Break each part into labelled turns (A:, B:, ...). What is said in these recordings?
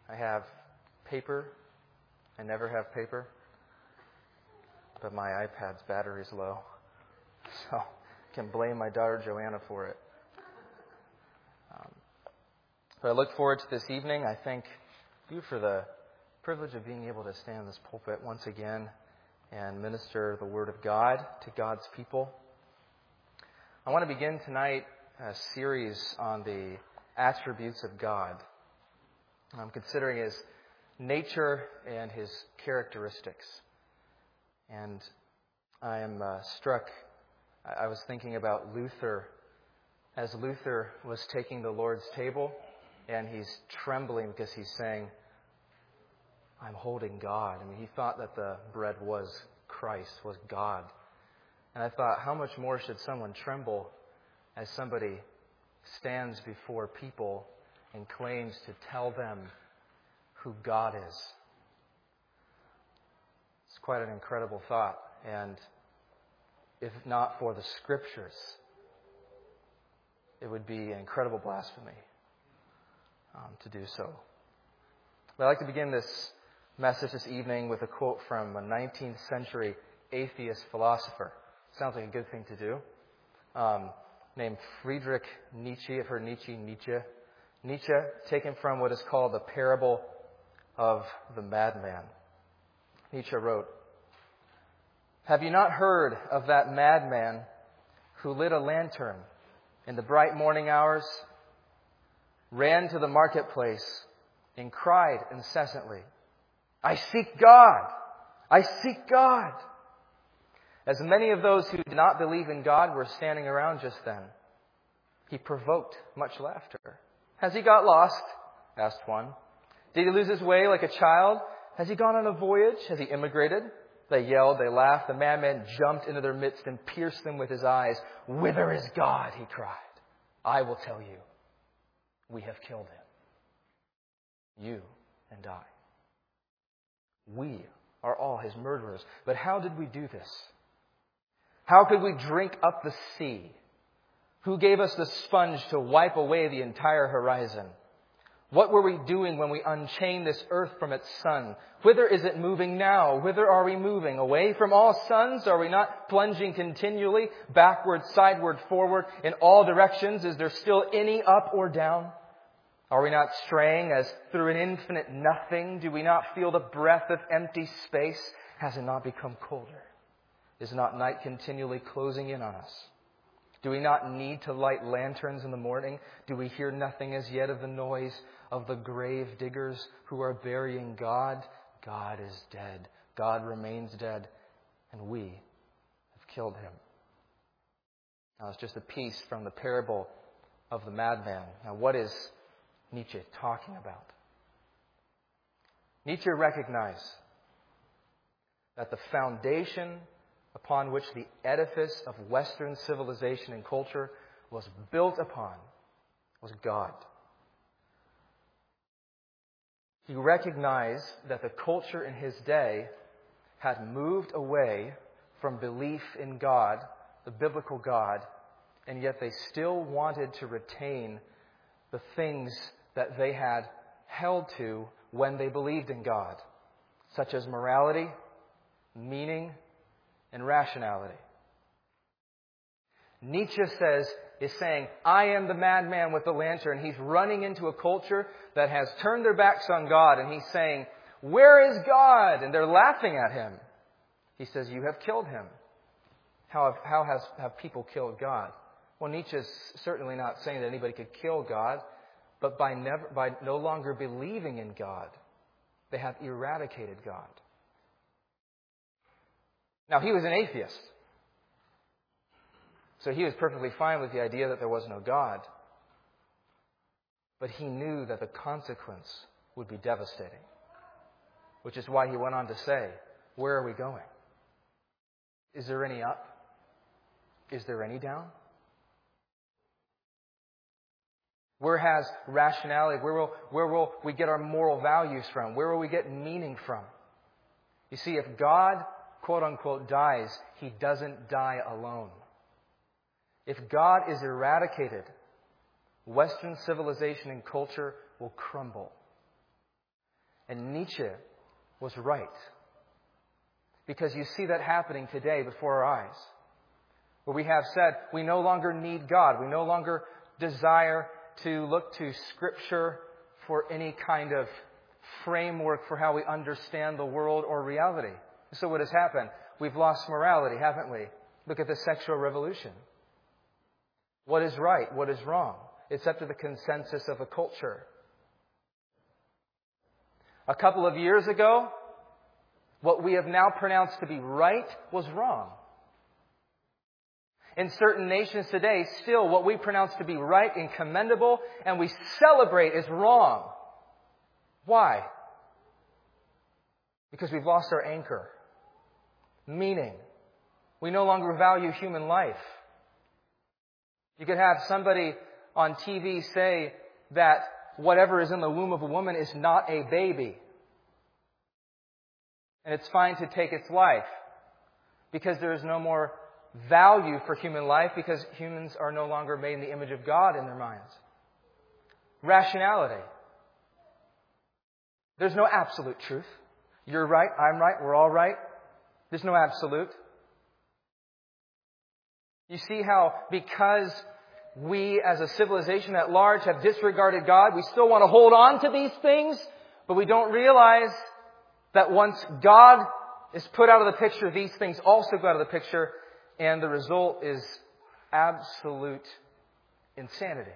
A: I have paper. I never have paper. But my iPad's battery's low. So I can blame my daughter Joanna for it. But I look forward to this evening. I thank you for the privilege of being able to stand in this pulpit once again and minister the Word of God to God's people. I want to begin tonight a series on the attributes of God. I'm considering His nature and His characteristics. And I am struck, I was thinking about Luther, as Luther was taking the Lord's table, and he's trembling because he's saying, I'm holding God. I mean, he thought that the bread was Christ, was God. And I thought, how much more should someone tremble as somebody stands before people and claims to tell them who God is? It's quite an incredible thought. And if not for the Scriptures, it would be an incredible blasphemy to do so. But I'd like to begin this message this evening with a quote from a 19th century atheist philosopher. Sounds like a good thing to do. Named Friedrich Nietzsche. I've heard Nietzsche. Nietzsche, taken from what is called the parable of the madman. Nietzsche wrote, "Have you not heard of that madman who lit a lantern in the bright morning hours, ran to the marketplace, and cried incessantly, 'I seek God! I seek God!' As many of those who did not believe in God were standing around just then. He provoked much laughter. 'Has he got lost?' asked one. 'Did he lose his way like a child? Has he gone on a voyage? Has he immigrated?' They yelled, they laughed. The madman jumped into their midst and pierced them with his eyes. 'Whither is God?' he cried. 'I will tell you. We have killed him. You and I. We are all his murderers. But how did we do this? How could we drink up the sea? Who gave us the sponge to wipe away the entire horizon? What were we doing when we unchained this earth from its sun? Whither is it moving now? Whither are we moving? Away from all suns? Are we not plunging continually, backward, sideward, forward, in all directions? Is there still any up or down? Are we not straying as through an infinite nothing? Do we not feel the breath of empty space? Has it not become colder? Is not night continually closing in on us? Do we not need to light lanterns in the morning? Do we hear nothing as yet of the noise of the grave diggers who are burying God? God is dead. God remains dead. And we have killed him." Now, it's just a piece from the parable of the madman. Now, what is Nietzsche talking about? Nietzsche recognized that the foundation upon which the edifice of Western civilization and culture was built upon was God. He recognized that the culture in his day had moved away from belief in God, the biblical God, and yet they still wanted to retain the things that they had held to when they believed in God, such as morality, meaning, and rationality. Nietzsche is saying, I am the madman with the lantern. He's running into a culture that has turned their backs on God, and he's saying, where is God? And they're laughing at him. He says, you have killed him. How have people killed God? Well, Nietzsche's certainly not saying that anybody could kill God, but by no longer believing in God, they have eradicated God. Now, he was an atheist. So he was perfectly fine with the idea that there was no God. But he knew that the consequence would be devastating. Which is why he went on to say, where are we going? Is there any up? Is there any down? Where has rationality, where will we get our moral values from? Where will we get meaning from? You see, if God, quote unquote, dies, he doesn't die alone. If God is eradicated, Western civilization and culture will crumble. And Nietzsche was right. Because you see that happening today before our eyes. Where we have said we no longer need God. We no longer desire to look to Scripture for any kind of framework for how we understand the world or reality. So what has happened? We've lost morality, haven't we? Look at the sexual revolution. What is right? What is wrong? It's up to the consensus of a culture. A couple of years ago, what we have now pronounced to be right was wrong. In certain nations today, still what we pronounce to be right and commendable and we celebrate is wrong. Why? Because we've lost our anchor. Meaning, we no longer value human life. You could have somebody on TV say that whatever is in the womb of a woman is not a baby. And it's fine to take its life because there is no more value for human life because humans are no longer made in the image of God in their minds. Rationality. There's no absolute truth. You're right, I'm right, we're all right. There's no absolute. You see how because we as a civilization at large have disregarded God, we still want to hold on to these things, but we don't realize that once God is put out of the picture, these things also go out of the picture, and the result is absolute insanity.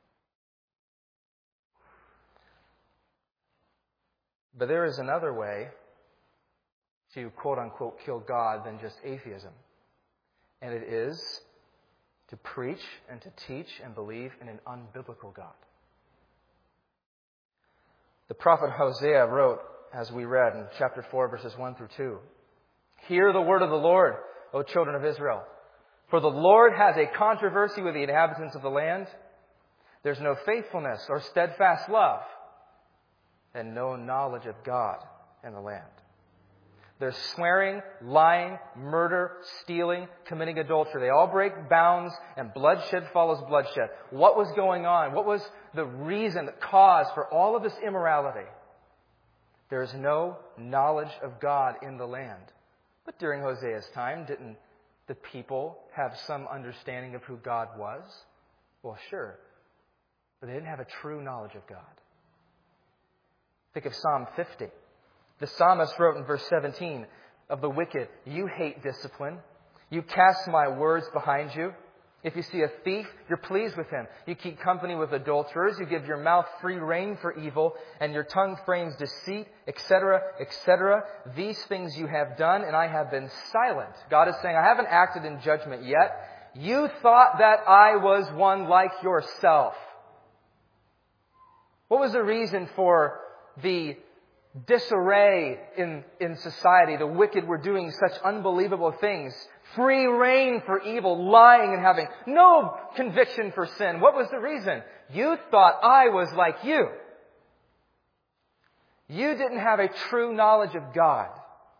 A: But there is another way to quote-unquote kill God than just atheism. And it is to preach and to teach and believe in an unbiblical God. The prophet Hosea wrote, as we read in chapter 4, verses 1 through 2, "Hear the word of the Lord, O children of Israel. For the Lord has a controversy with the inhabitants of the land. There's no faithfulness or steadfast love, and no knowledge of God in the land. There's swearing, lying, murder, stealing, committing adultery. They all break bounds, and bloodshed follows bloodshed." What was going on? What was the reason, the cause for all of this immorality? There is no knowledge of God in the land. But during Hosea's time, didn't the people have some understanding of who God was? Well, sure. But they didn't have a true knowledge of God. Think of Psalm 50. The psalmist wrote in verse 17, "Of the wicked, you hate discipline. You cast my words behind you. If you see a thief, you're pleased with him. You keep company with adulterers. You give your mouth free rein for evil, and your tongue frames deceit, etc., etc. These things you have done, and I have been silent." God is saying, I haven't acted in judgment yet. You thought that I was one like yourself. What was the reason for the disarray in society? The wicked were doing such unbelievable things. Free rein for evil, lying and having no conviction for sin. What was the reason? You thought I was like you. You didn't have a true knowledge of God.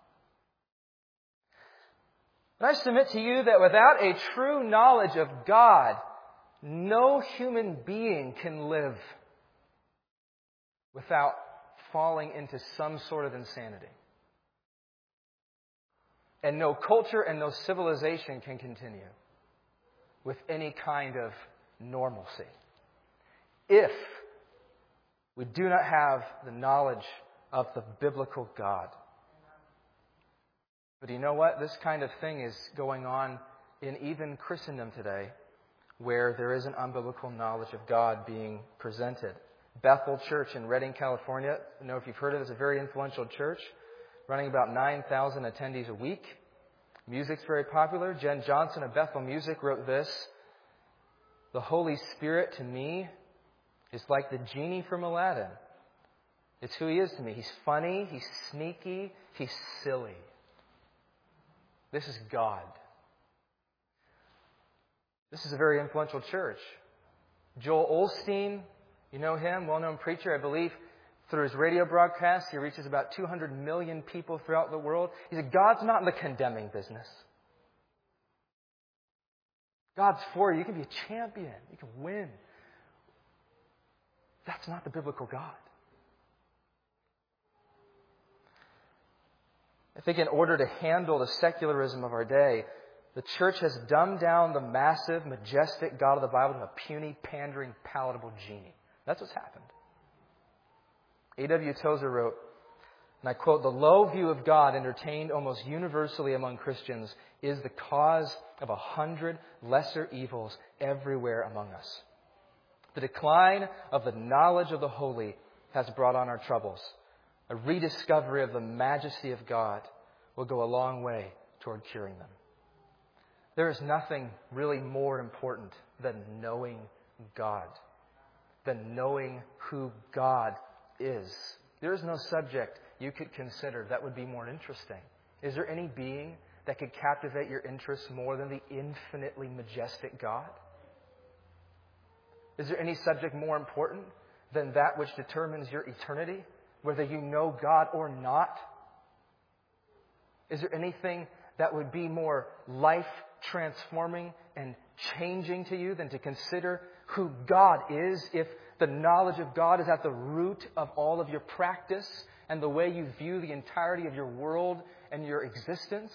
A: And I submit to you that without a true knowledge of God, no human being can live without falling into some sort of insanity. And no culture and no civilization can continue with any kind of normalcy if we do not have the knowledge of the biblical God. But you know what? This kind of thing is going on in even Christendom today, where there is an unbiblical knowledge of God being presented. Bethel Church in Redding, California. I don't know if you've heard of it. It's a very influential church, running about 9,000 attendees a week. Music's very popular. Jen Johnson of Bethel Music wrote this: "The Holy Spirit to me is like the genie from Aladdin. It's who He is to me. He's funny, He's sneaky, He's silly. This is God." This is a very influential church. Joel Osteen, you know him, well-known preacher, I believe. Through his radio broadcast, he reaches about 200 million people throughout the world. He said, God's not in the condemning business. God's for you. You can be a champion. You can win. That's not the biblical God. I think in order to handle the secularism of our day, the church has dumbed down the massive, majestic God of the Bible to a puny, pandering, palatable genie. That's what's happened. A.W. Tozer wrote, and I quote, "The low view of God entertained almost universally among Christians is the cause of 100 lesser evils everywhere among us. The decline of the knowledge of the holy has brought on our troubles. A rediscovery of the majesty of God will go a long way toward curing them." There is nothing really more important than knowing God, than knowing who God is. There is no subject you could consider that would be more interesting. Is there any being that could captivate your interest more than the infinitely majestic God? Is there any subject more important than that which determines your eternity, whether you know God or not? Is there anything that would be more life-transforming and changing to you than to consider who God is, if the knowledge of God is at the root of all of your practice and the way you view the entirety of your world and your existence?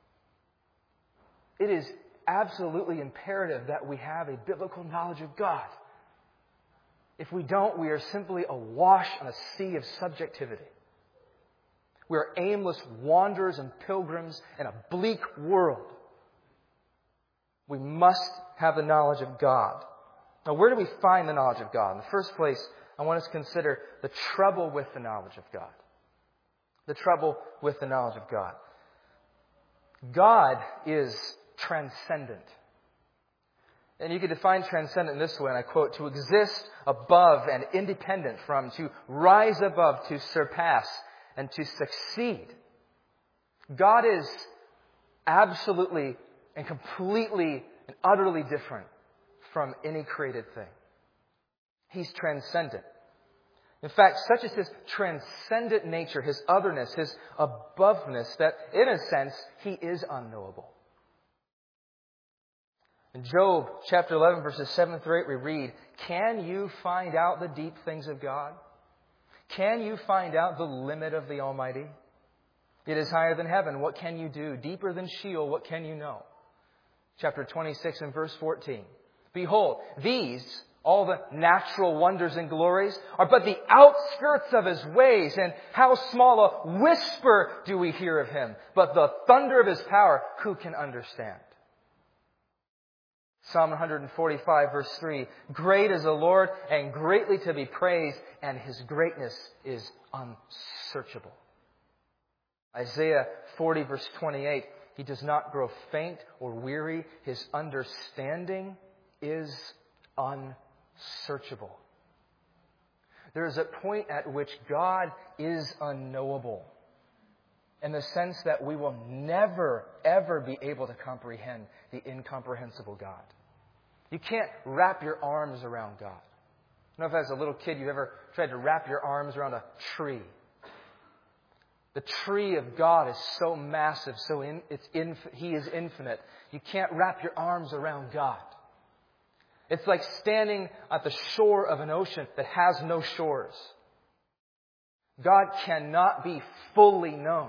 A: It is absolutely imperative that we have a biblical knowledge of God. If we don't, we are simply awash on a sea of subjectivity. We are aimless wanderers and pilgrims in a bleak world. We must have the knowledge of God. Now, where do we find the knowledge of God? In the first place, I want us to consider the trouble with the knowledge of God. The trouble with the knowledge of God. God is transcendent. And you can define transcendent in this way, and I quote, "To exist above and independent from, to rise above, to surpass, and to succeed." God is absolutely and completely and utterly different from any created thing. He's transcendent. In fact, such is His transcendent nature, His otherness, His aboveness, that in a sense, He is unknowable. In Job chapter 11, verses 7 through 8, we read, "Can you find out the deep things of God? Can you find out the limit of the Almighty? It is higher than heaven. What can you do? Deeper than Sheol. What can you know?" Chapter 26 and verse 14. "Behold, these, all the natural wonders and glories, are but the outskirts of His ways, and how small a whisper do we hear of Him. But the thunder of His power, who can understand?" Psalm 145, verse 3, "Great is the Lord, and greatly to be praised, and His greatness is unsearchable." Isaiah 40, verse 28, "He does not grow faint or weary. His understanding is unsearchable." There is a point at which God is unknowable, in the sense that we will never, ever be able to comprehend the incomprehensible God. You can't wrap your arms around God. I don't know if as a little kid you've ever tried to wrap your arms around a tree. The tree of God is so massive, He is infinite. You can't wrap your arms around God. It's like standing at the shore of an ocean that has no shores. God cannot be fully known.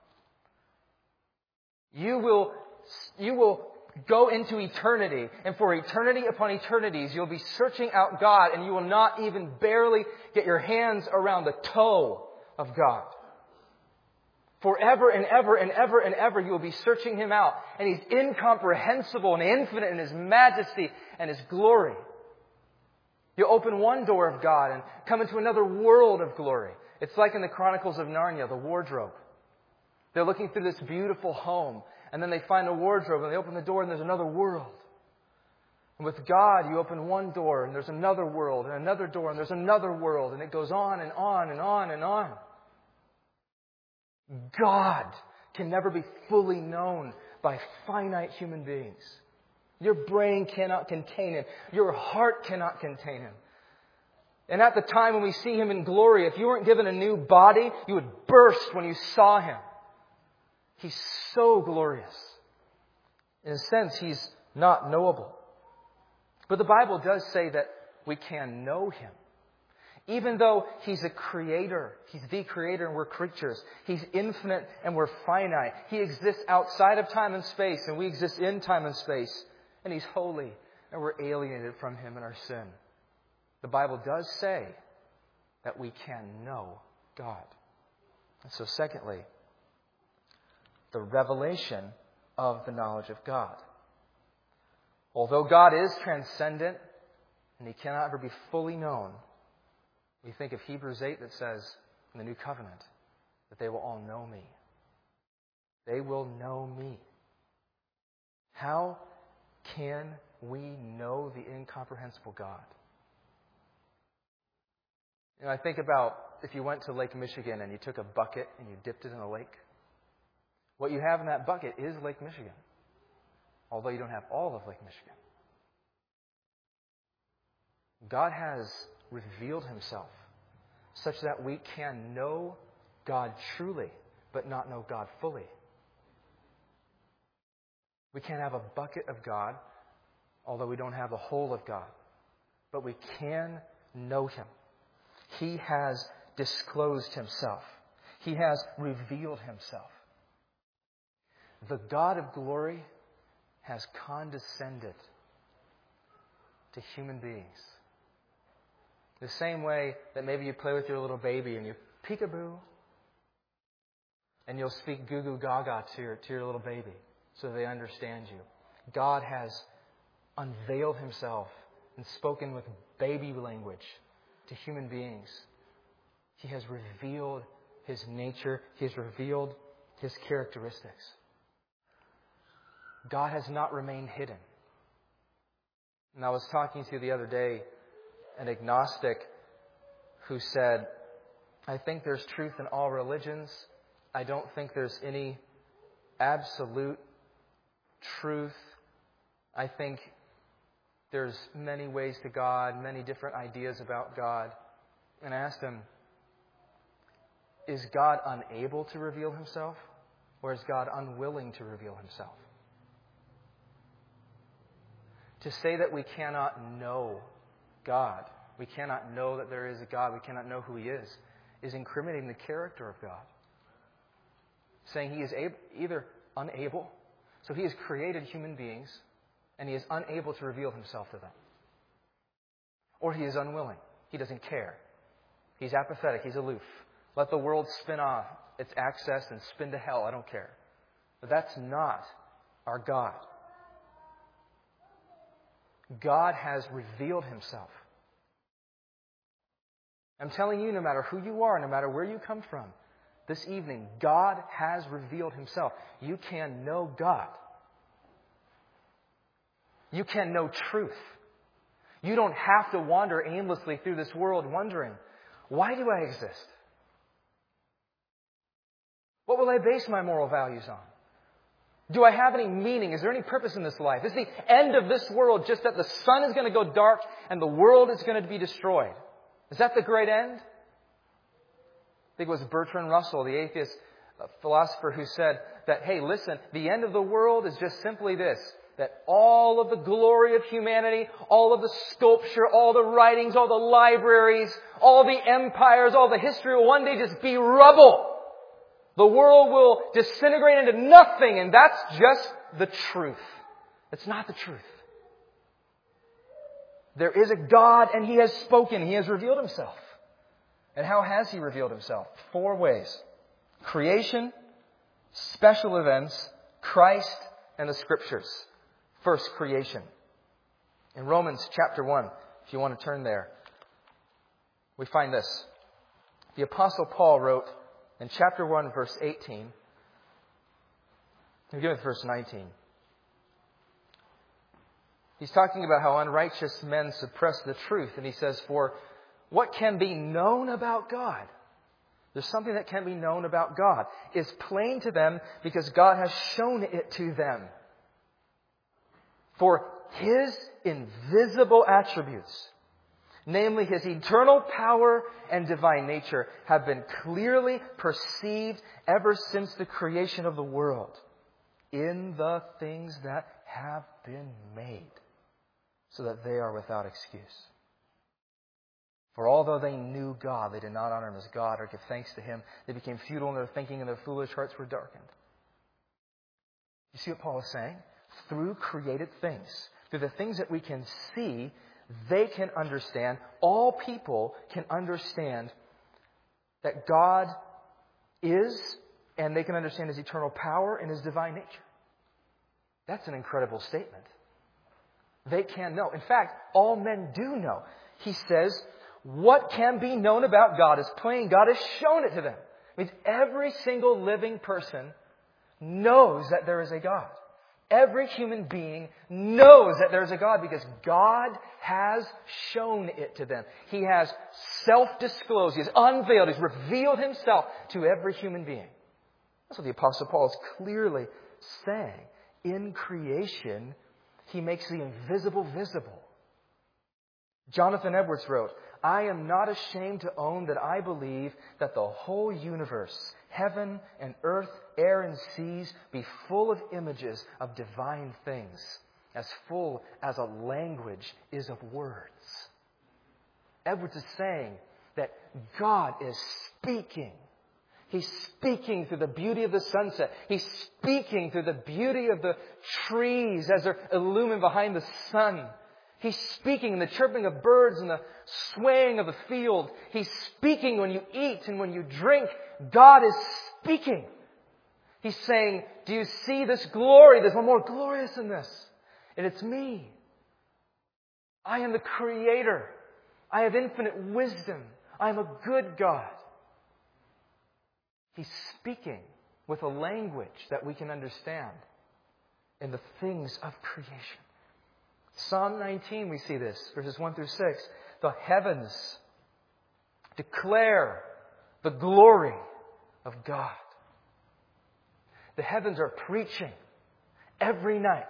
A: You will go into eternity, and for eternity upon eternities, you'll be searching out God, and you will not even barely get your hands around the toe of God. Forever and ever and ever and ever, you will be searching Him out, and He's incomprehensible and infinite in His majesty and His glory. You open one door of God and come into another world of glory. It's like in the Chronicles of Narnia, the wardrobe. They're looking through this beautiful home, and then they find a wardrobe, and they open the door, and there's another world. And with God, you open one door, and there's another world, and another door, and there's another world, and it goes on and on and on and on. God can never be fully known by finite human beings. Your brain cannot contain Him. Your heart cannot contain Him. And at the time when we see Him in glory, if you weren't given a new body, you would burst when you saw Him. He's so glorious. In a sense, He's not knowable. But the Bible does say that we can know Him. Even though He's a creator, He's the creator and we're creatures. He's infinite and we're finite. He exists outside of time and space and we exist in time and space. And He's holy and we're alienated from Him in our sin. The Bible does say that we can know God. And so secondly, the revelation of the knowledge of God. Although God is transcendent and He cannot ever be fully known, we think of Hebrews 8 that says in the New Covenant that they will all know me. They will know me. How can we know the incomprehensible God? I think about if you went to Lake Michigan and you took a bucket and you dipped it in a lake. What you have in that bucket is Lake Michigan, although you don't have all of Lake Michigan. God has revealed Himself such that we can know God truly, but not know God fully. We can have a bucket of God, although we don't have the whole of God. But we can know Him. He has disclosed Himself. He has revealed Himself. The God of glory has condescended to human beings. The same way that maybe you play with your little baby and you peekaboo, and you'll speak goo goo gaga to your little baby so they understand you. God has unveiled Himself and spoken with baby language to human beings. He has revealed His nature. He has revealed His characteristics. God has not remained hidden. And I was talking to the other day an agnostic who said, I think there's truth in all religions. I don't think there's any absolute truth. I think there's many ways to God, many different ideas about God. And I asked him, is God unable to reveal Himself? Or is God unwilling to reveal Himself? To say that we cannot know God, we cannot know that there is a God, we cannot know who He is incriminating the character of God. Saying He is either unable, so He has created human beings, and He is unable to reveal Himself to them. Or He is unwilling. He doesn't care. He's apathetic. He's aloof. Let the world spin off its axis and spin to hell. I don't care. But that's not our God. God has revealed Himself. I'm telling you, no matter who you are, no matter where you come from, this evening, God has revealed Himself. You can know God. You can know truth. You don't have to wander aimlessly through this world wondering, why do I exist? What will I base my moral values on? Do I have any meaning? Is there any purpose in this life? Is the end of this world just that the sun is going to go dark and the world is going to be destroyed? Is that the great end? I think it was Bertrand Russell, the atheist philosopher, who said that, hey, listen, the end of the world is just simply this, that all of the glory of humanity, all of the sculpture, all the writings, all the libraries, all the empires, all the history will one day just be rubble. The world will disintegrate into nothing, and that's just the truth. It's not the truth. There is a God, and He has spoken. He has revealed Himself. And how has He revealed Himself? 4 ways. Creation, special events, Christ, and the Scriptures. First, creation. In Romans chapter 1, if you want to turn there, we find this. The Apostle Paul wrote in chapter 1, verse 18, begin with verse 19. He's talking about how unrighteous men suppress the truth. And he says, for what can be known about God? There's something that can be known about God. Is plain to them because God has shown it to them. For His invisible attributes, namely His eternal power and divine nature, have been clearly perceived ever since the creation of the world in the things that have been made, so that they are without excuse. For although they knew God, they did not honor Him as God or give thanks to Him. They became futile in their thinking, and their foolish hearts were darkened. You see what Paul is saying? Through created things, through the things that we can see, they can understand, all people can understand that God is, and they can understand His eternal power and His divine nature. That's an incredible statement. They can know. In fact, all men do know. He says, what can be known about God is plain. God has shown it to them. It means every single living person knows that there is a God. Every human being knows that there is a God because God has shown it to them. He has self-disclosed. He has unveiled. He's revealed Himself to every human being. That's what the Apostle Paul is clearly saying. In creation, He makes the invisible visible. Jonathan Edwards wrote, I am not ashamed to own that I believe that the whole universe, heaven and earth, air and seas, be full of images of divine things, as full as a language is of words. Edwards is saying that God is speaking. He's speaking through the beauty of the sunset. He's speaking through the beauty of the trees as they're illumined behind the sun. He's speaking in the chirping of birds and the swaying of the field. He's speaking when you eat and when you drink. God is speaking. He's saying, do you see this glory? There's one more glorious than this. And it's me. I am the Creator. I have infinite wisdom. I am a good God. He's speaking with a language that we can understand in the things of creation. Psalm 19, we see this, verses 1 through 6. The heavens declare the glory of God. The heavens are preaching every night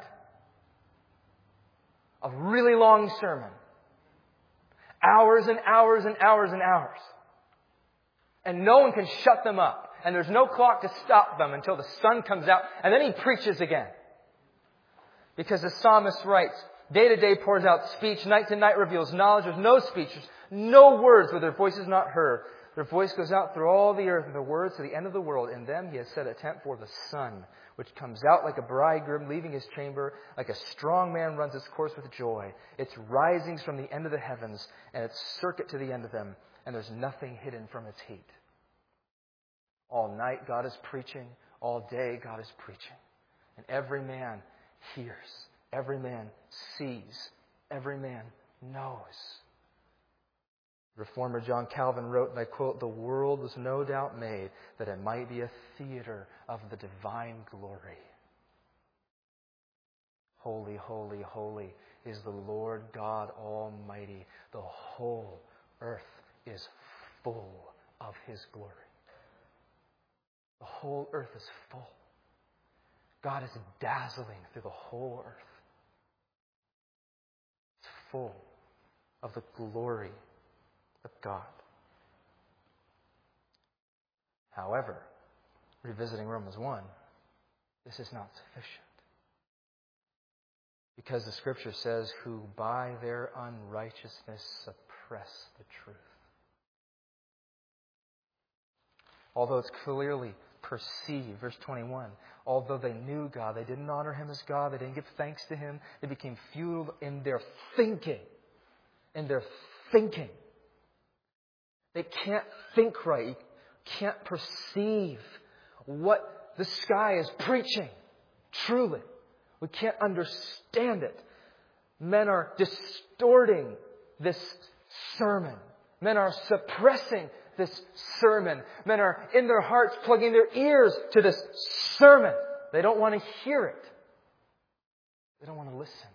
A: a really long sermon. Hours and hours and hours and hours. And no one can shut them up. And there's no clock to stop them until the sun comes out. And then He preaches again. Because the psalmist writes, day to day pours out speech, night to night reveals knowledge. There's no speech, there's no words where their voice is not heard. Their voice goes out through all the earth, and their words to the end of the world. In them He has set a tent for the sun, which comes out like a bridegroom leaving his chamber, like a strong man runs its course with joy. Its risings from the end of the heavens, and its circuit to the end of them, and there's nothing hidden from its heat. All night God is preaching, all day God is preaching. And every man hears, every man sees, every man knows. Reformer John Calvin wrote, and I quote, the world was no doubt made that it might be a theater of the divine glory. Holy, holy, holy is the Lord God Almighty. The whole earth is full of His glory. The whole earth is full. God is dazzling through the whole earth. It's full of the glory of God. However, revisiting Romans 1, this is not sufficient. Because the Scripture says, who by their unrighteousness suppress the truth. Although it's clearly perceived, verse 21, although they knew God, they didn't honor Him as God, they didn't give thanks to Him, they became futile in their thinking. In their thinking. They can't think right. You can't perceive what the sky is preaching. Truly. We can't understand it. Men are distorting this sermon. Men are suppressing this sermon. Men are in their hearts plugging their ears to this sermon. They don't want to hear it. They don't want to listen.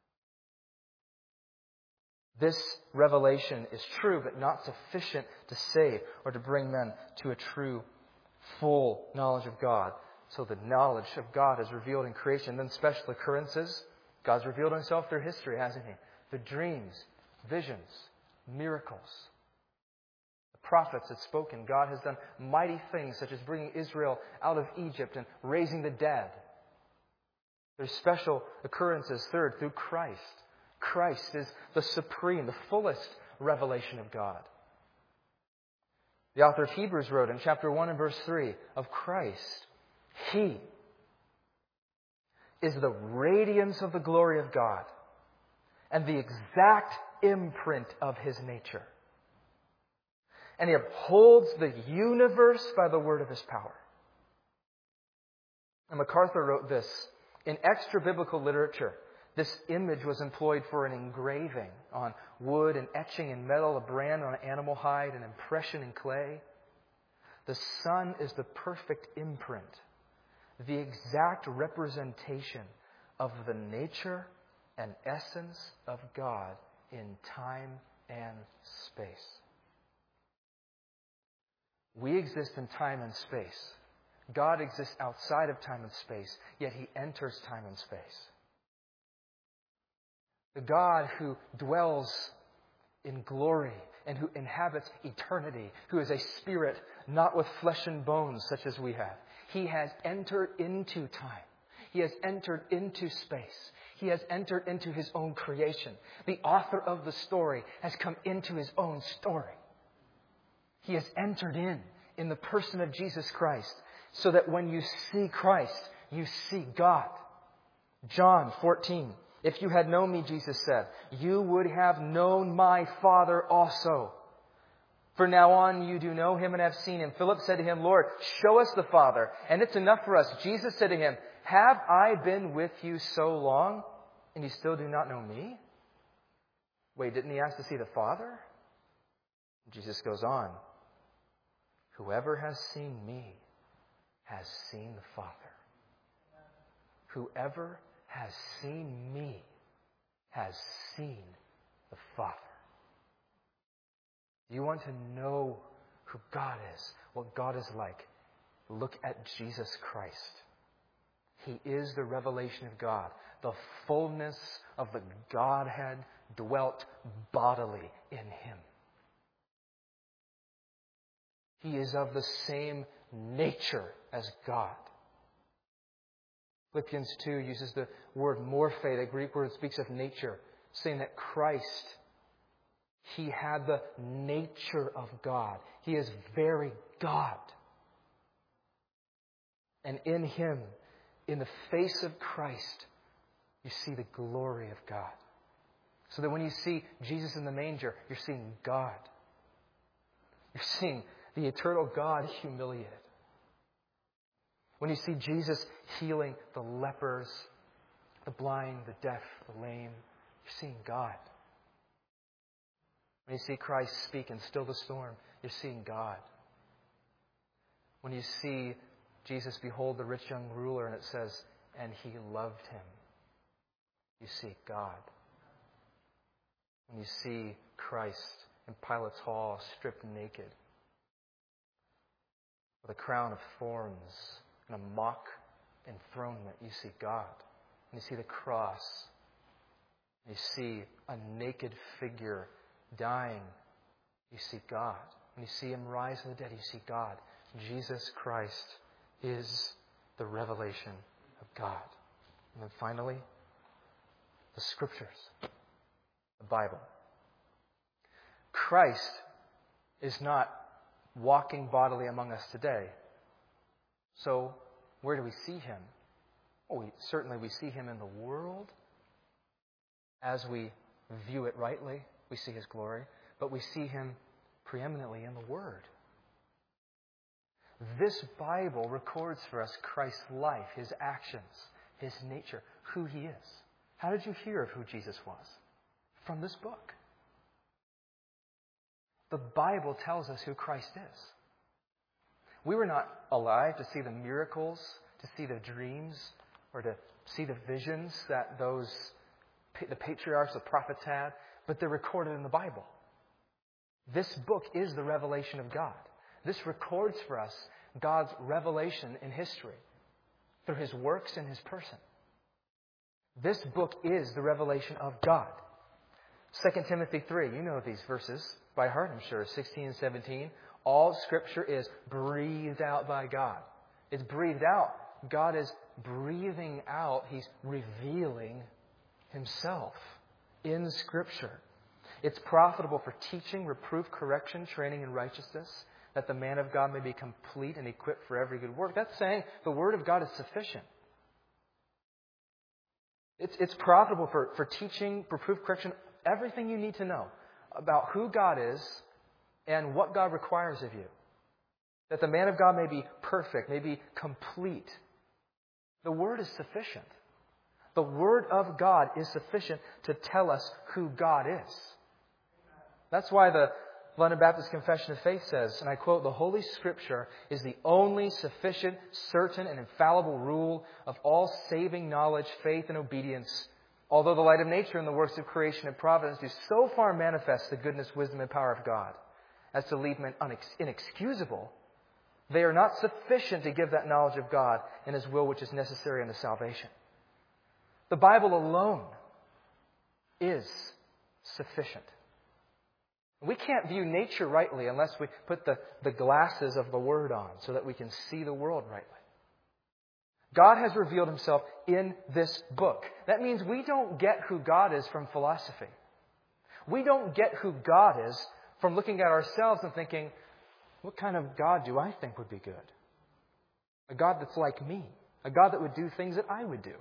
A: This revelation is true, but not sufficient to save or to bring men to a true, full knowledge of God. So the knowledge of God is revealed in creation. Then special occurrences. God's revealed Himself through history, hasn't He? Through dreams, visions, miracles. The prophets had spoken. God has done mighty things such as bringing Israel out of Egypt and raising the dead. There's special occurrences, third, through Christ. Christ is the supreme, the fullest revelation of God. The author of Hebrews wrote in chapter 1 and verse 3 of Christ, He is the radiance of the glory of God and the exact imprint of His nature. And He upholds the universe by the word of His power. And MacArthur wrote this, in extra-biblical literature, this image was employed for an engraving on wood, and etching in metal, a brand on animal hide, an impression in clay. The Son is the perfect imprint, the exact representation of the nature and essence of God in time and space. We exist in time and space. God exists outside of time and space, yet He enters time and space. The God who dwells in glory and who inhabits eternity, who is a spirit not with flesh and bones such as we have. He has entered into time. He has entered into space. He has entered into His own creation. The author of the story has come into His own story. He has entered in the person of Jesus Christ, so that when you see Christ, you see God. John 14. If you had known me, Jesus said, you would have known my Father also. For now on you do know Him and have seen Him. Philip said to Him, Lord, show us the Father, and it's enough for us. Jesus said to him, have I been with you so long, and you still do not know me? Wait, didn't He ask to see the Father? Jesus goes on, whoever has seen me has seen the Father. Whoever has seen me has seen the Father. Do you want to know who God is, what God is like? Look at Jesus Christ. He is the revelation of God. The fullness of the Godhead dwelt bodily in Him. He is of the same nature as God. Philippians 2 uses the word morphe, the Greek word that speaks of nature, saying that Christ, He had the nature of God. He is very God. And in Him, in the face of Christ, you see the glory of God. So that when you see Jesus in the manger, you're seeing God. You're seeing the eternal God humiliated. When you see Jesus healing the lepers, the blind, the deaf, the lame, you're seeing God. When you see Christ speak and still the storm, you're seeing God. When you see Jesus behold the rich young ruler and it says, and He loved him, you see God. When you see Christ in Pilate's hall stripped naked, with a crown of thorns and a mock enthronement, you see God. And you see the cross. You see a naked figure dying. You see God. When you see Him rise from the dead, you see God. Jesus Christ is the revelation of God. And then finally, the Scriptures, the Bible. Christ is not walking bodily among us today. So, where do we see Him? Well, certainly we see Him in the world. As we view it rightly, we see His glory. But we see Him preeminently in the Word. This Bible records for us Christ's life, His actions, His nature, who He is. How did you hear of who Jesus was? From this book. The Bible tells us who Christ is. We were not alive to see the miracles, to see the dreams, or to see the visions that the patriarchs, the prophets had, but they're recorded in the Bible. This book is the revelation of God. This records for us God's revelation in history through His works and His person. This book is the revelation of God. 2 Timothy 3, you know these verses by heart, I'm sure, 16 and 17. All Scripture is breathed out by God. It's breathed out. God is breathing out. He's revealing Himself in Scripture. It's profitable for teaching, reproof, correction, training in righteousness, that the man of God may be complete and equipped for every good work. That's saying the Word of God is sufficient. It's profitable for teaching, reproof, correction, everything you need to know about who God is and what God requires of you. That the man of God may be perfect, may be complete. The Word is sufficient. The Word of God is sufficient to tell us who God is. That's why the London Baptist Confession of Faith says, and I quote, "The Holy Scripture is the only sufficient, certain, and infallible rule of all saving knowledge, faith, and obedience, although the light of nature and the works of creation and providence do so far manifest the goodness, wisdom, and power of God as to leave men inexcusable, they are not sufficient to give that knowledge of God and His will which is necessary unto salvation." The Bible alone is sufficient. We can't view nature rightly unless we put the glasses of the Word on so that we can see the world rightly. God has revealed Himself in this book. That means we don't get who God is from philosophy. We don't get who God is from looking at ourselves and thinking, what kind of God do I think would be good? A God that's like me. A God that would do things that I would do.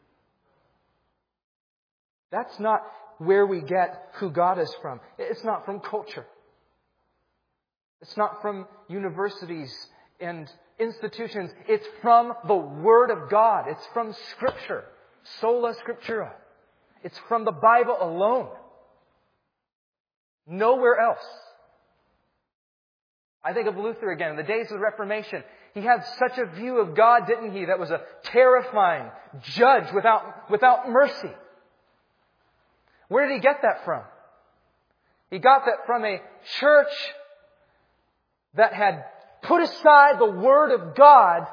A: That's not where we get who God is from. It's not from culture. It's not from universities and institutions. It's from the Word of God. It's from Scripture. Sola Scriptura. It's from the Bible alone. Nowhere else. I think of Luther again. In the days of the Reformation, he had such a view of God, didn't he? That was a terrifying judge without mercy. Where did he get that from? He got that from a church that had put aside the Word of God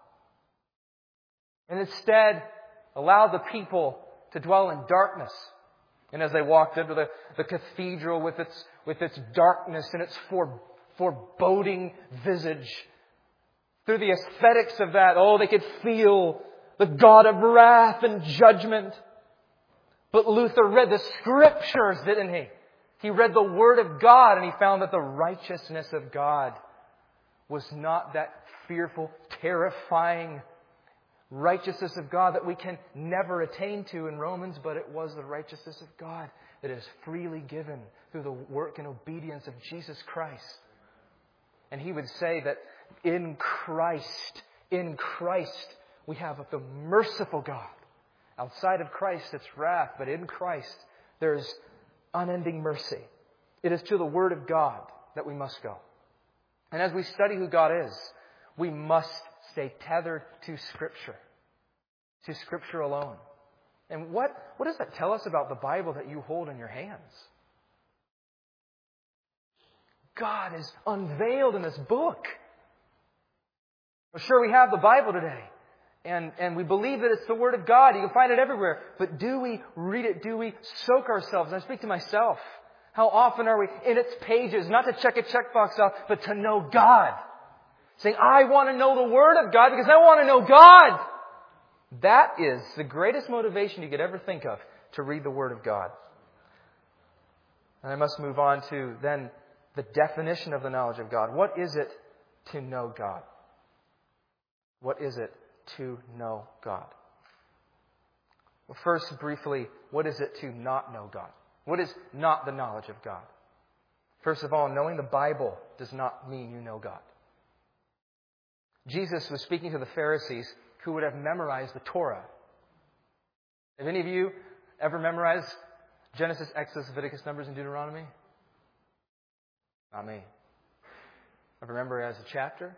A: and instead allowed the people to dwell in darkness. And as they walked into the cathedral with its darkness and its foreboding visage, through the aesthetics of that, they could feel the God of wrath and judgment. But Luther read the Scriptures, didn't he? He read the Word of God and he found that the righteousness of God was not that fearful, terrifying righteousness of God that we can never attain to in Romans, but it was the righteousness of God that is freely given through the work and obedience of Jesus Christ. And he would say that in Christ, we have the merciful God. Outside of Christ, it's wrath, but in Christ, there's unending mercy. It is to the Word of God that we must go. And as we study who God is, we must stay tethered to Scripture alone. And what does that tell us about the Bible that you hold in your hands? God is unveiled in this book. Well, sure, we have the Bible today. And we believe that it's the Word of God. You can find it everywhere. But do we read it? Do we soak ourselves? And I speak to myself. How often are we in its pages, not to check a checkbox off, but to know God? Saying, I want to know the Word of God because I want to know God. That is the greatest motivation you could ever think of, to read the Word of God. And I must move on to then the definition of the knowledge of God. What is it to know God? What is it to know God? Well, first, briefly, what is it to not know God? What is not the knowledge of God? First of all, knowing the Bible does not mean you know God. Jesus was speaking to the Pharisees who would have memorized the Torah. Have any of you ever memorized Genesis, Exodus, Leviticus, Numbers, and Deuteronomy? Not me. Ever remember it as a chapter?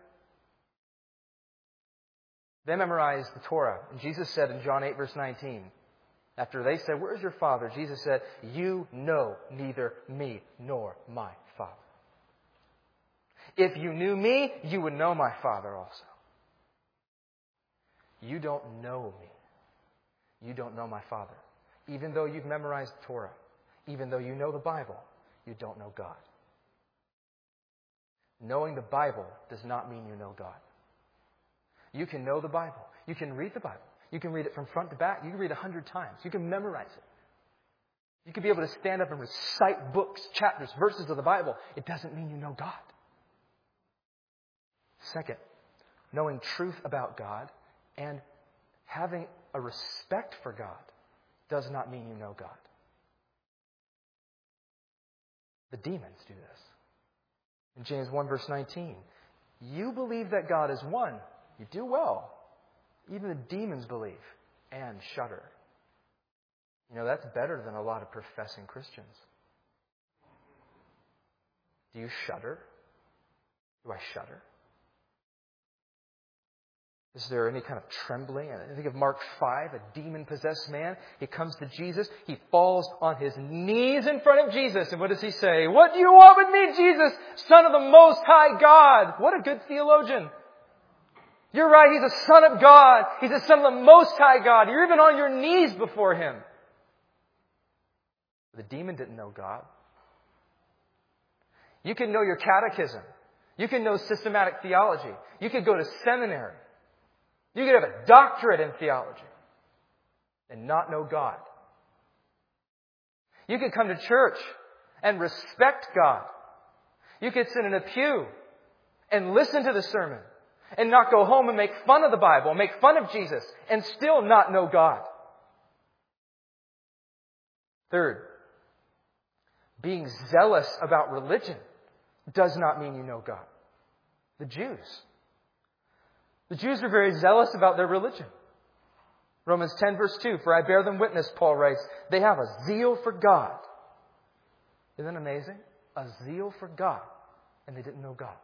A: They memorized the Torah. And Jesus said in John 8, verse 19, after they said, "Where is your Father?" Jesus said, "You know neither me nor my Father. If you knew me, you would know my Father also." You don't know me. You don't know my Father. Even though you've memorized the Torah, even though you know the Bible, you don't know God. Knowing the Bible does not mean you know God. You can know the Bible. You can read the Bible. You can read it from front to back. You can read it 100 times. You can memorize it. You could be able to stand up and recite books, chapters, verses of the Bible. It doesn't mean you know God. Second, knowing truth about God and having a respect for God does not mean you know God. The demons do this. In James 1 verse 19, you believe that God is one. You do well. Even the demons believe and shudder. You know, that's better than a lot of professing Christians. Do you shudder? Do I shudder? Is there any kind of trembling? I think of Mark 5, a demon-possessed man. He comes to Jesus. He falls on his knees in front of Jesus. And what does he say? What do you want with me, Jesus, Son of the Most High God? What a good theologian. You're right, He's a Son of God. He's a Son of the Most High God. You're even on your knees before Him. The demon didn't know God. You can know your catechism. You can know systematic theology. You could go to seminary. You could have a doctorate in theology and not know God. You could come to church and respect God. You could sit in a pew and listen to the sermon and not go home and make fun of the Bible, make fun of Jesus, and still not know God. Third, being zealous about religion does not mean you know God. The Jews were very zealous about their religion. Romans 10 verse 2, for I bear them witness, Paul writes, they have a zeal for God. Isn't that amazing? A zeal for God. And they didn't know God.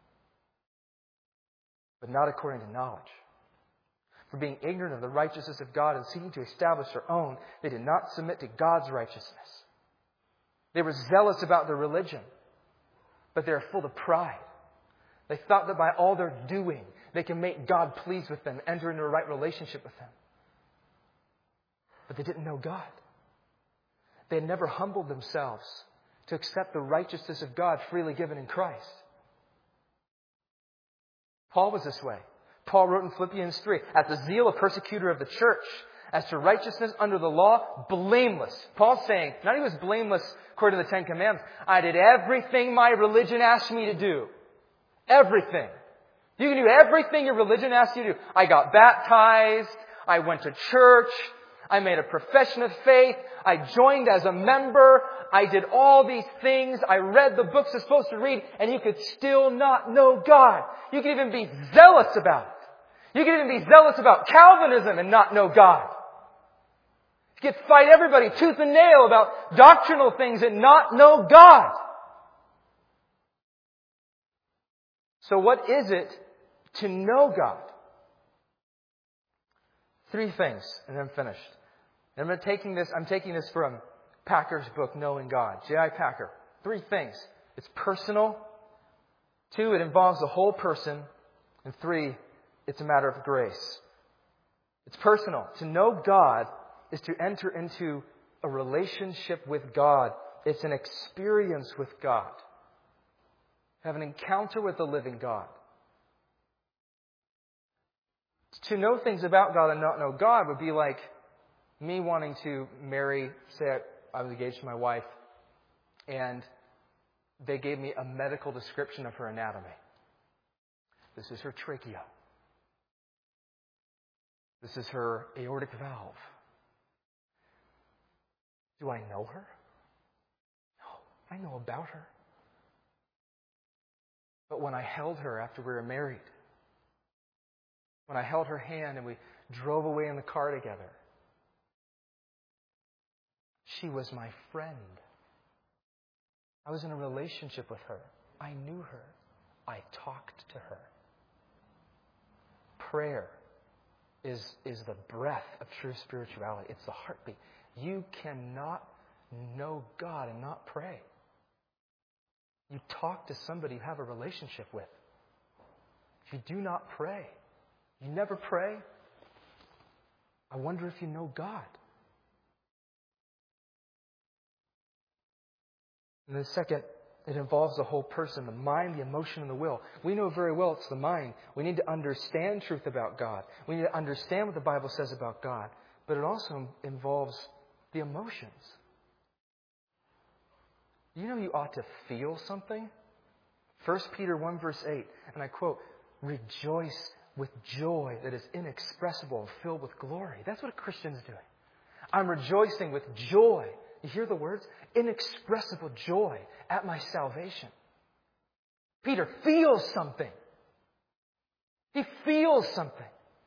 A: But not according to knowledge. For being ignorant of the righteousness of God and seeking to establish their own, they did not submit to God's righteousness. They were zealous about their religion, but they were full of pride. They thought that by all their doing, they can make God pleased with them, enter into a right relationship with Him. But they didn't know God. They had never humbled themselves to accept the righteousness of God freely given in Christ. Paul was this way. Paul wrote in Philippians 3, as the zeal of persecutor of the church, as to righteousness under the law, blameless. Paul's saying, not he was blameless according to the Ten Commandments. I did everything my religion asked me to do. Everything. You can do everything your religion asks you to do. I got baptized. I went to church. I made a profession of faith. I joined as a member. I did all these things. I read the books I'm supposed to read, and you could still not know God. You could even be zealous about it. You could even be zealous about Calvinism and not know God. You could fight everybody tooth and nail about doctrinal things and not know God. So what is it to know God? 3 things, and I'm finished. And I'm taking this from Packer's book, Knowing God. J.I. Packer. 3 things. It's personal. 2, it involves the whole person. And 3, it's a matter of grace. It's personal. To know God is to enter into a relationship with God. It's an experience with God. Have an encounter with the living God. To know things about God and not know God would be like me wanting to marry, say I was engaged to my wife, and they gave me a medical description of her anatomy. This is her trachea. This is her aortic valve. Do I know her? No, I know about her. But when I held her after we were married, when I held her hand and we drove away in the car together, she was my friend. I was in a relationship with her. I knew her. I talked to her. Prayer is the breath of true spirituality. It's the heartbeat. You cannot know God and not pray. You talk to somebody you have a relationship with. If you do not pray, you never pray, I wonder if you know God. And then second, it involves the whole person, the mind, the emotion, and the will. We know very well it's the mind. We need to understand truth about God. We need to understand what the Bible says about God. But it also involves the emotions. You know you ought to feel something? 1 Peter 1 verse 8, and I quote, "Rejoice with joy that is inexpressible and filled with glory." That's what a Christian's doing. I'm rejoicing with joy. You hear the words? Inexpressible joy at my salvation. Peter feels something. He feels something.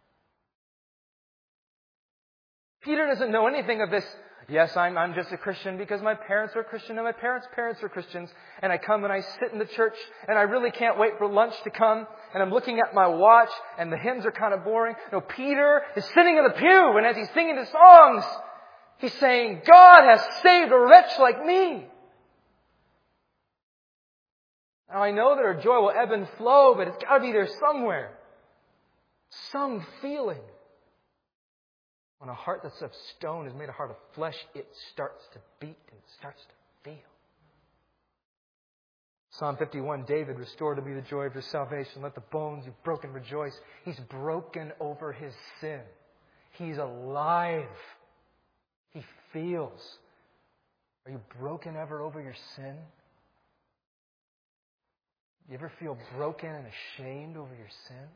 A: Peter doesn't know anything of this. Yes, I'm just a Christian because my parents are Christian and my parents' parents are Christians. And I come and I sit in the church and I really can't wait for lunch to come. And I'm looking at my watch and the hymns are kind of boring. No, Peter is sitting in the pew and as he's singing the songs, he's saying, God has saved a wretch like me. Now I know that our joy will ebb and flow, but it's got to be there somewhere. Some feeling. When a heart that's of stone is made a heart of flesh, it starts to beat and it starts to feel. Psalm 51, David, restore to me the joy of your salvation. Let the bones you've broken rejoice. He's broken over his sin. He's alive. He feels. Are you broken ever over your sin? You ever feel broken and ashamed over your sin?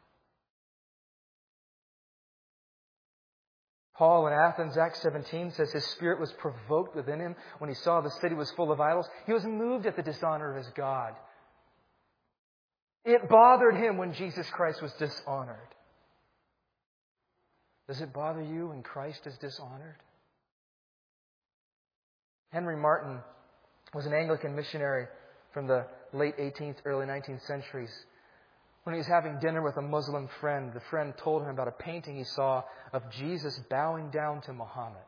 A: Paul in Athens, Acts 17, says his spirit was provoked within him when he saw the city was full of idols. He was moved at the dishonor of his God. It bothered him when Jesus Christ was dishonored. Does it bother you when Christ is dishonored? Henry Martyn was an Anglican missionary from the late 18th, early 19th centuries. When he was having dinner with a Muslim friend, the friend told him about a painting he saw of Jesus bowing down to Muhammad.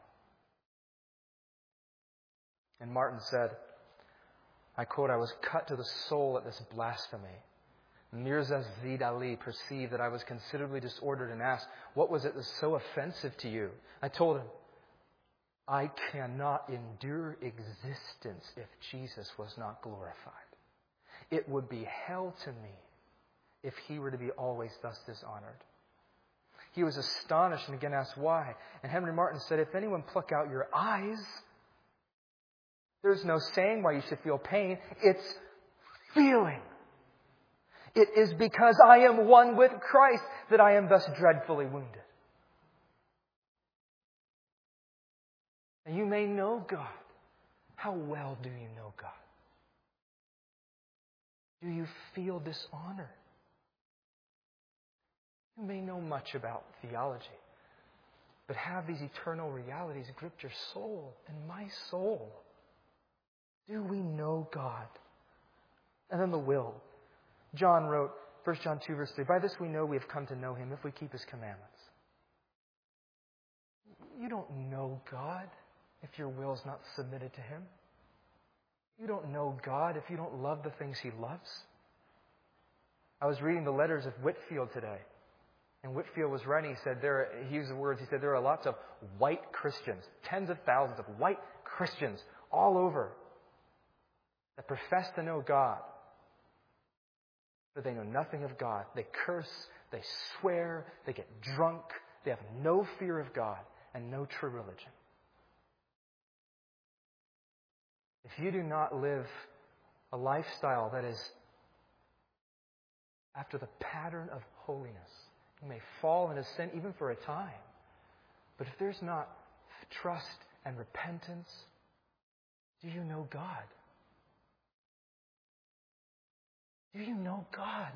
A: And Martyn said, I quote, "I was cut to the soul at this blasphemy. Mirza Zaid Ali perceived that I was considerably disordered and asked, what was it that was so offensive to you? I told him, I cannot endure existence if Jesus was not glorified. It would be hell to me if he were to be always thus dishonored." He was astonished and again asked why. And Henry Martyn said, if anyone pluck out your eyes, there's no saying why you should feel pain. It's feeling. It is because I am one with Christ that I am thus dreadfully wounded. And you may know God. How well do you know God? Do you feel dishonor? You may know much about theology, but have these eternal realities gripped your soul and my soul? Do we know God? And then the will. John wrote, 1 John 2 verse 3, by this we know we have come to know Him if we keep His commandments. You don't know God if your will is not submitted to Him. You don't know God if you don't love the things He loves. I was reading the letters of Whitefield today. And Whitefield was writing, he used the words, he said, there are lots of white Christians, tens of thousands of white Christians all over that profess to know God. But they know nothing of God. They curse, they swear, they get drunk, they have no fear of God and no true religion. If you do not live a lifestyle that is after the pattern of holiness, you may fall into sin even for a time. But if there's not trust and repentance, do you know God? Do you know God?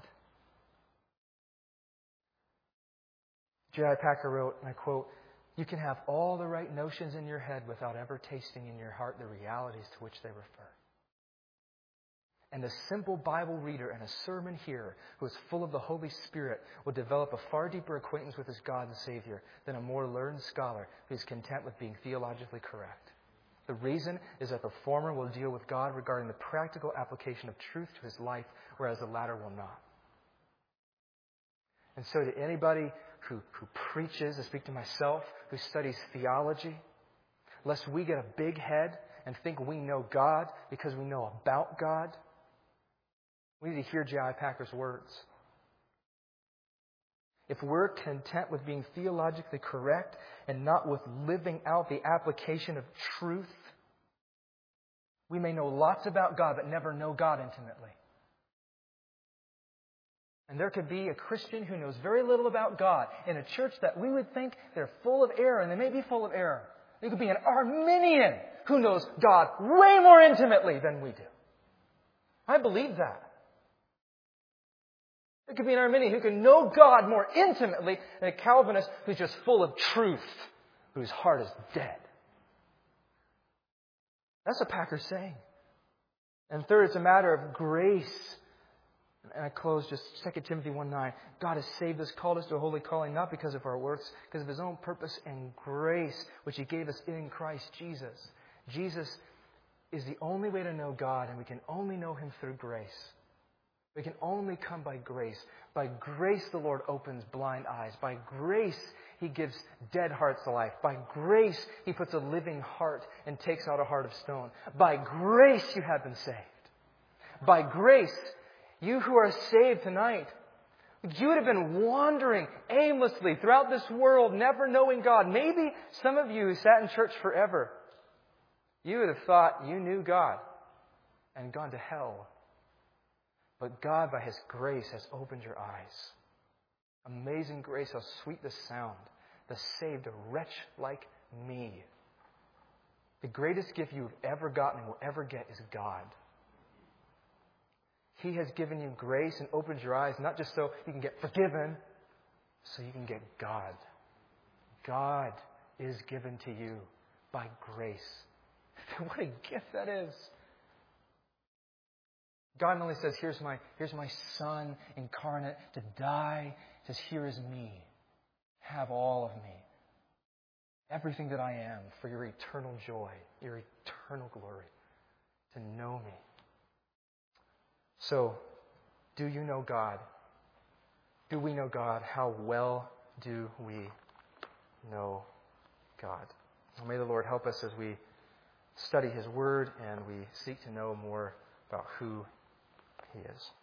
A: J.I. Packer wrote, and I quote, you can have all the right notions in your head without ever tasting in your heart the realities to which they refer. And a simple Bible reader and a sermon hearer who is full of the Holy Spirit will develop a far deeper acquaintance with his God and Savior than a more learned scholar who is content with being theologically correct. The reason is that the former will deal with God regarding the practical application of truth to his life, whereas the latter will not. And so to anybody who preaches, I speak to myself, who studies theology, lest we get a big head and think we know God because we know about God, we need to hear J.I. Packer's words. If we're content with being theologically correct and not with living out the application of truth, We may know lots about God, but never know God intimately. And there could be a Christian who knows very little about God in a church that we would think they're full of error, and they may be full of error. There could be an Arminian who knows God way more intimately than we do. I believe that. There could be an Arminian who can know God more intimately than a Calvinist who's just full of truth, whose heart is dead. That's what Packer's saying. And third, it's a matter of grace. And I close just 2 Timothy 1:9. God has saved us, called us to a holy calling, not because of our works, because of His own purpose and grace, which He gave us in Christ Jesus. Jesus is the only way to know God, and we can only know Him through grace. We can only come by grace. By grace, the Lord opens blind eyes. By grace, He gives dead hearts life. By grace, He puts a living heart and takes out a heart of stone. By grace, you have been saved. By grace, you who are saved tonight, you would have been wandering aimlessly throughout this world, never knowing God. Maybe some of you who sat in church forever, you would have thought you knew God and gone to hell. But God, by His grace, has opened your eyes. Amazing grace, how sweet the sound that saved a wretch like me. The greatest gift you've ever gotten and will ever get is God. He has given you grace and opened your eyes, not just so you can get forgiven, so you can get God. God is given to you by grace. What a gift that is. God not only says, here's my Son incarnate to die. He says, here is me. Have all of me. Everything that I am for your eternal joy, your eternal glory, to know me. So, do you know God? Do we know God? How well do we know God? Well, may the Lord help us as we study His Word and we seek to know more about who He is.